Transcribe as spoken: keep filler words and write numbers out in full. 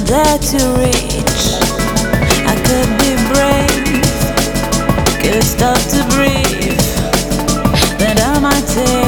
there to reach. I could be brave, could stop to breathe, then I might take